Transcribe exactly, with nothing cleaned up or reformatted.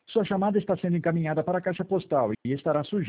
Sua chamada está sendo encaminhada para a caixa postal e estará sujeita